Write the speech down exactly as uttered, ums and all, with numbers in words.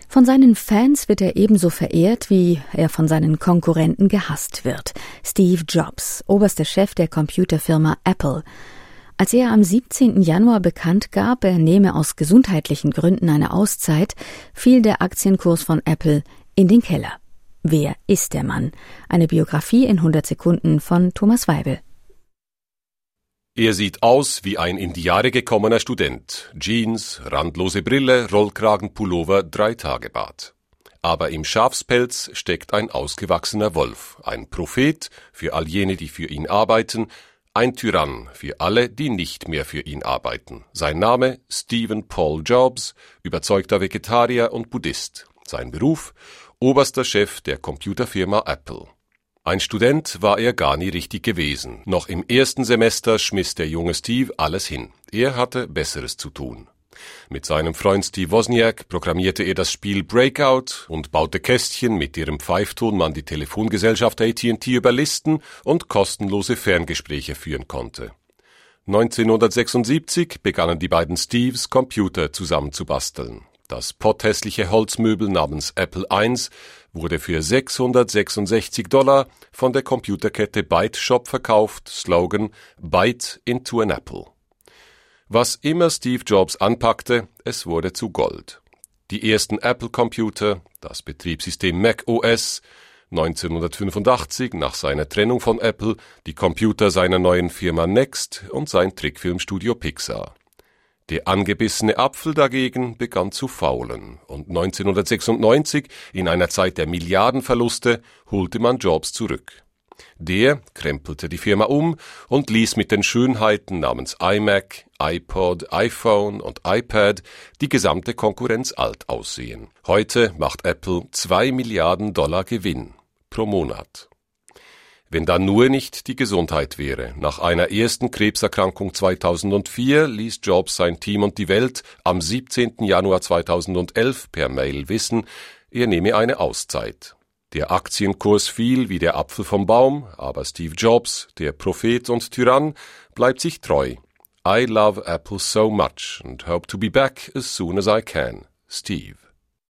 Von seinen Fans wird er ebenso verehrt, wie er von seinen Konkurrenten gehasst wird. Steve Jobs, oberster Chef der Computerfirma Apple. Als er am siebzehnten Januar bekannt gab, er nehme aus gesundheitlichen Gründen eine Auszeit, fiel der Aktienkurs von Apple in den Keller. Wer ist der Mann? Eine Biografie in hundert Sekunden von Thomas Weibel. Er sieht aus wie ein in die Jahre gekommener Student. Jeans, randlose Brille, Rollkragenpullover, Dreitagebart. Aber im Schafspelz steckt ein ausgewachsener Wolf, ein Prophet für all jene, die für ihn arbeiten, ein Tyrann für alle, die nicht mehr für ihn arbeiten. Sein Name Stephen Paul Jobs, überzeugter Vegetarier und Buddhist. Sein Beruf oberster Chef der Computerfirma Apple. Ein Student war er gar nie richtig gewesen. Noch im ersten Semester schmiss der junge Steve alles hin. Er hatte Besseres zu tun. Mit seinem Freund Steve Wozniak programmierte er das Spiel Breakout und baute Kästchen, mit deren Pfeifton man die Telefongesellschaft A T and T überlisten und kostenlose Ferngespräche führen konnte. neunzehnhundertsechsundsiebzig begannen die beiden Steves, Computer zusammenzubasteln. Das potthässliche Holzmöbel namens Apple eins wurde für sechshundertsechsundsechzig Dollar von der Computerkette Byte Shop verkauft, Slogan Byte into an Apple. Was immer Steve Jobs anpackte, es wurde zu Gold. Die ersten Apple-Computer, das Betriebssystem Mac O S, neunzehnhundertfünfundachtzig nach seiner Trennung von Apple, die Computer seiner neuen Firma Next und sein Trickfilmstudio Pixar. Der angebissene Apfel dagegen begann zu faulen und neunzehnhundertsechsundneunzig, in einer Zeit der Milliardenverluste, holte man Jobs zurück. Der krempelte die Firma um und ließ mit den Schönheiten namens iMac, iPod, iPhone und iPad die gesamte Konkurrenz alt aussehen. Heute macht Apple zwei Milliarden Dollar Gewinn pro Monat. Wenn da nur nicht die Gesundheit wäre. Nach einer ersten Krebserkrankung zweitausendvier ließ Jobs sein Team und die Welt am siebzehnten Januar zweitausendelf per Mail wissen, er nehme eine Auszeit. Der Aktienkurs fiel wie der Apfel vom Baum, aber Steve Jobs, der Prophet und Tyrann, bleibt sich treu. I love Apple so much and hope to be back as soon as I can. Steve.